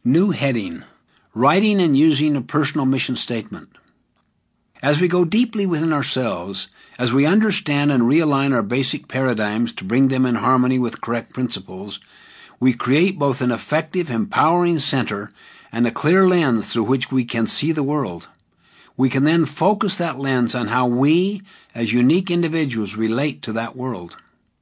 New heading: Writing and using a personal mission statement. As we go deeply within ourselves, as we understand and realign our basic paradigms to bring them in harmony with correct principles, we create both an effective, empowering center and a clear lens through which we can see the world. We can then focus that lens on how we, as unique individuals, relate to that world.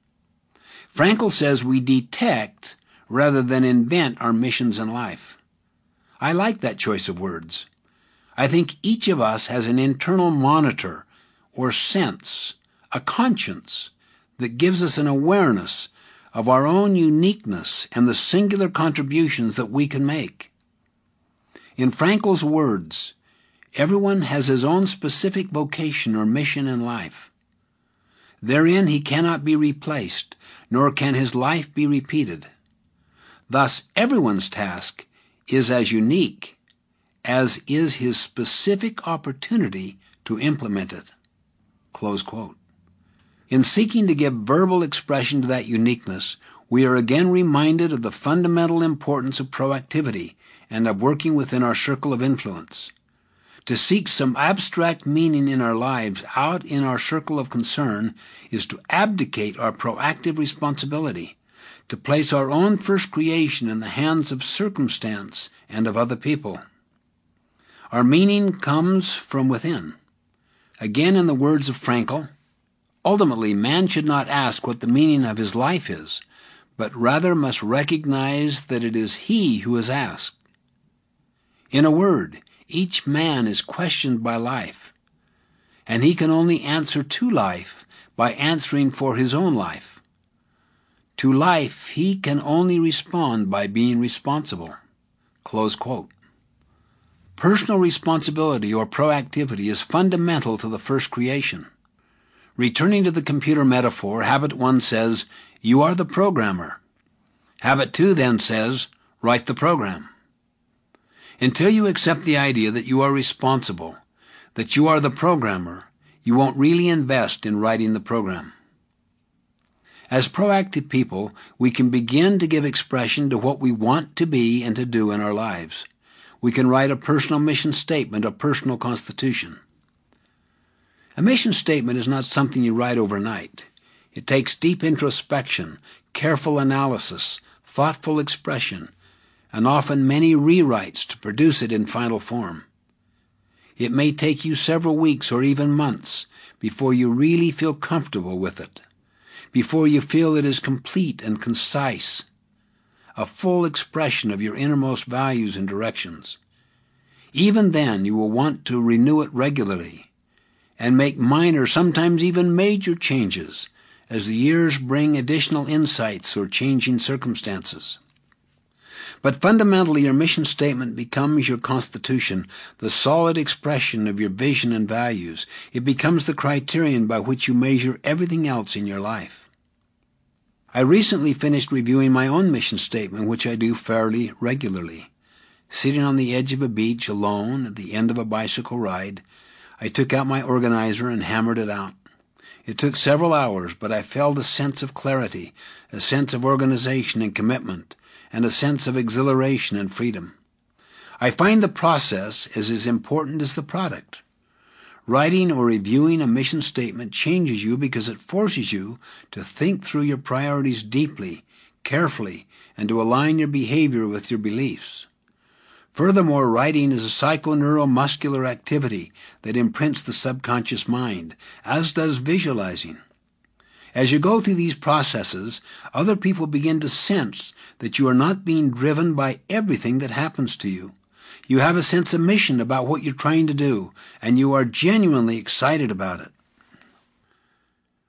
Frankl says we detect rather than invent our missions in life. I like that choice of words. I think each of us has an internal monitor or sense, a conscience, that gives us an awareness of our own uniqueness and the singular contributions that we can make. In Frankl's words, everyone has his own specific vocation or mission in life. Therein he cannot be replaced, nor can his life be repeated. Thus, everyone's task is as unique as is his specific opportunity to implement it. Close quote. In seeking to give verbal expression to that uniqueness, we are again reminded of the fundamental importance of proactivity and of working within our circle of influence. To seek some abstract meaning in our lives out in our circle of concern is to abdicate our proactive responsibility, to place our own first creation in the hands of circumstance and of other people. Our meaning comes from within. Again, in the words of Frankl, ultimately man should not ask what the meaning of his life is, but rather must recognize that it is he who is asked. In a word, each man is questioned by life, and he can only answer to life by answering for his own life. To life he can only respond by being responsible. Close quote. Personal responsibility or proactivity is fundamental to the first creation. Returning to the computer metaphor, Habit 1 says, "You are the programmer." Habit 2 then says, "Write the program." Until you accept the idea that you are responsible, that you are the programmer, you won't really invest in writing the program. As proactive people, we can begin to give expression to what we want to be and to do in our lives. We can write a personal mission statement, a personal constitution. A mission statement is not something you write overnight. It takes deep introspection, careful analysis, thoughtful expression, and often many rewrites to produce it in final form. It may take you several weeks or even months before you really feel comfortable with it, before you feel it is complete and concise, a full expression of your innermost values and directions. Even then, you will want to renew it regularly and make minor, sometimes even major changes as the years bring additional insights or changing circumstances. But fundamentally, your mission statement becomes your constitution, the solid expression of your vision and values. It becomes the criterion by which you measure everything else in your life. I recently finished reviewing my own mission statement, which I do fairly regularly. Sitting on the edge of a beach alone at the end of a bicycle ride, I took out my organizer and hammered it out. It took several hours, but I felt a sense of clarity, a sense of organization and commitment, and a sense of exhilaration and freedom. I find the process is as important as the product. Writing or reviewing a mission statement changes you because it forces you to think through your priorities deeply, carefully, and to align your behavior with your beliefs. Furthermore, writing is a psychoneuromuscular activity that imprints the subconscious mind, as does visualizing. As you go through these processes, other people begin to sense that you are not being driven by everything that happens to you. You have a sense of mission about what you're trying to do, and you are genuinely excited about it.